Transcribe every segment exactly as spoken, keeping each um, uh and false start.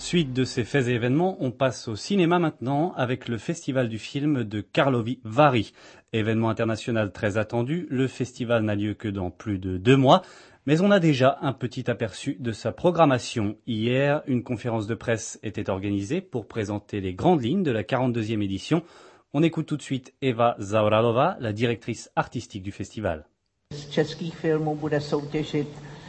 Suite de ces faits et événements, on passe au cinéma maintenant avec le Festival du film de Karlovy Vary. Événement international très attendu, le festival n'a lieu que dans plus de deux mois, mais on a déjà un petit aperçu de sa programmation. Hier, une conférence de presse était organisée pour présenter les grandes lignes de la quarante-deuxième édition. On écoute tout de suite Eva Zaoralova, la directrice artistique du festival. Z českých filmů bude soutěžit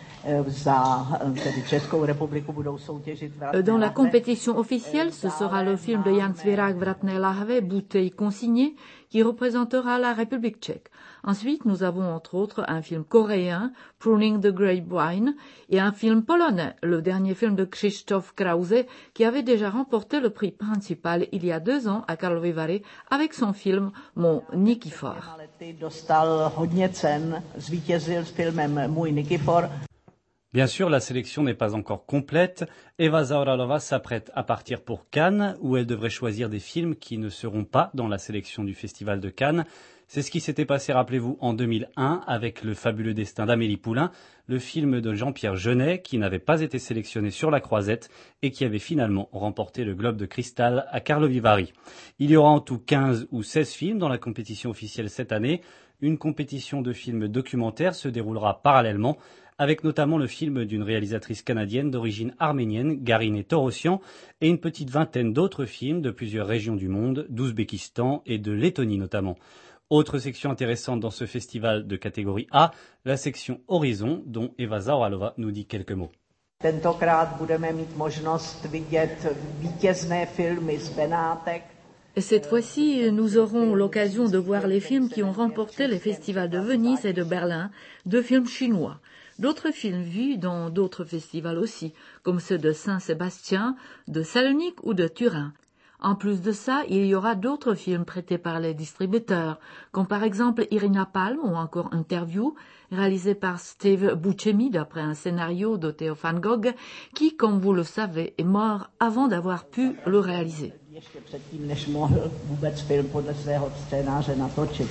za tedy Českou republiku budou soutěžit Vratné Dans la lahve. compétition officielle, ce sera le film de Jan Svěrák Vratné lahve, bouteille consignée, qui représentera la République tchèque. Ensuite, nous avons entre autres un film coréen, Pruning the Grapevine, et un film polonais, le dernier film de Krzysztof Krause, qui avait déjà remporté le prix principal il y a deux ans à Karlovy Vary avec son film Mon Nikifor. Dostal hodně cen, zvítězil s filmem Můj Nikifor. Bien sûr, la sélection n'est pas encore complète. Eva Zaoralova s'apprête à partir pour Cannes, où elle devrait choisir des films qui ne seront pas dans la sélection du Festival de Cannes. C'est ce qui s'était passé, rappelez-vous, en deux mille un, avec Le fabuleux destin d'Amélie Poulain, le film de Jean-Pierre Jeunet, qui n'avait pas été sélectionné sur la croisette et qui avait finalement remporté le Globe de Cristal à Karlovy Vary. Il y aura en tout quinze ou seize films dans la compétition officielle cette année. Une compétition de films documentaires se déroulera parallèlement, avec notamment le film d'une réalisatrice canadienne d'origine arménienne, Garine Torossian, et une petite vingtaine d'autres films de plusieurs régions du monde, d'Ouzbékistan et de Lettonie notamment. Autre section intéressante dans ce festival de catégorie A, la section Horizon, dont Eva Zaoralova nous dit quelques mots. Tentokrát budeme mít možnost vidět vítězné filmy z Benátek. Cette fois-ci, nous aurons l'occasion de voir les films qui ont remporté les festivals de Venise et de Berlin, deux films chinois. D'autres films vus dans d'autres festivals aussi, comme ceux de Saint-Sébastien, de Salonique ou de Turin. En plus de ça, il y aura d'autres films prêtés par les distributeurs, comme par exemple Irina Palm ou encore Interview, réalisé par Steve Buscemi d'après un scénario de Theo van Gogh, qui, comme vous le savez, est mort avant d'avoir pu le réaliser. Ještě předtím, než mohl vůbec film podle svého scénáře natočit.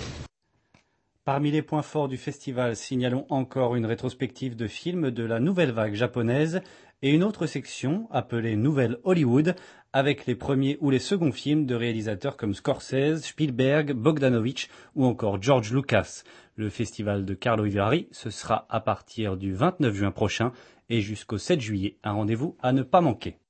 Parmi les points forts du festival, signalons encore une rétrospective de films de la nouvelle vague japonaise et une autre section appelée Nouvelle Hollywood avec les premiers ou les seconds films de réalisateurs comme Scorsese, Spielberg, Bogdanovich ou encore George Lucas. Le festival de Karlovy Vary, ce sera à partir du vingt-neuf juin prochain et jusqu'au sept juillet. Un rendez-vous à ne pas manquer.